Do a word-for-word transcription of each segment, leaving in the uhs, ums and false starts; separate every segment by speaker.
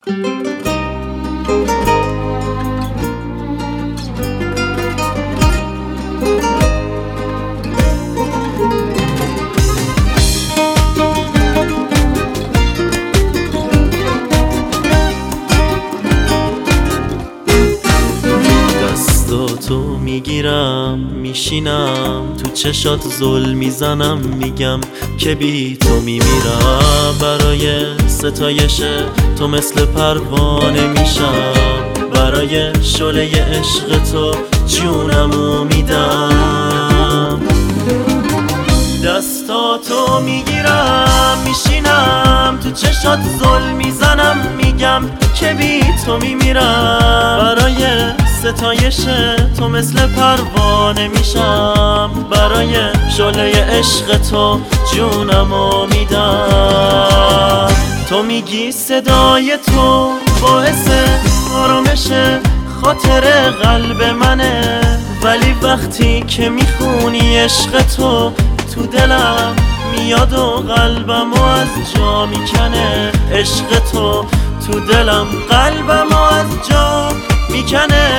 Speaker 1: دستاتو میگیرم میشینم تو چشات زل میزنم میگم که بی تو میمیرم. برای ستایش تو مثل پروانه میشم، برای شعله عشق تو جونمو میدم. دستاتو میگیرم میشینم تو چشات زل میزنم میگم که بی تو میمیرم. برای ستایش تو مثل پروانه میشم، برای شعله عشق تو جونمو میدم. تو میگی صدای تو باعث آرامش خاطر قلب منه، ولی وقتی که میخونی عشق تو تو دلم میاد و قلبمو از جا میکنه. عشق تو تو دلم قلبمو از جا میکنه.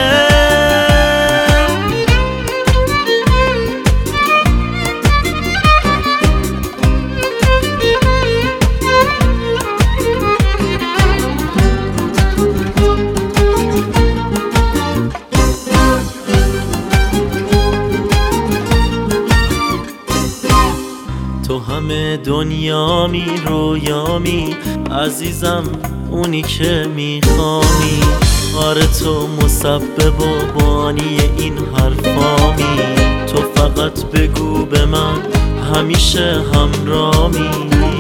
Speaker 1: تو همه دنیامی رویامی عزیزم، اونی که میخوامی. آره تو مسبب و بانی این حرفامی. تو فقط بگو به من همیشه همرامی.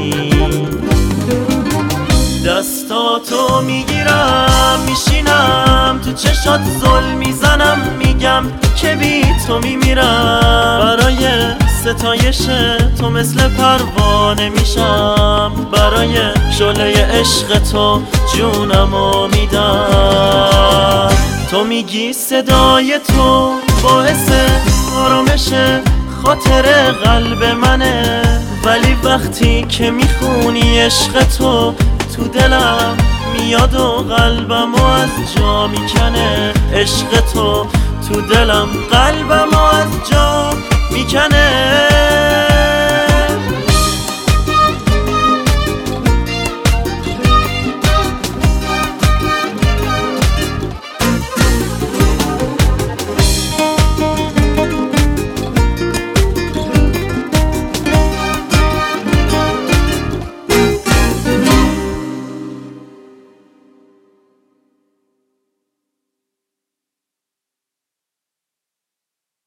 Speaker 1: دستاتو میگیرم میشینم تو چشات زل میزنم میگم که بی تو میمیرم. برای ستایش تو مثل پروانه میشم، برای شعله عشق تو جونمو میدم. تو میگی صدای تو باعث آرامش خاطر قلب منه، ولی وقتی که میخونی عشق تو تو دلم میاد و قلبمو از جا میکنه. عشق تو تو دلم قلبمو از جا میکنه.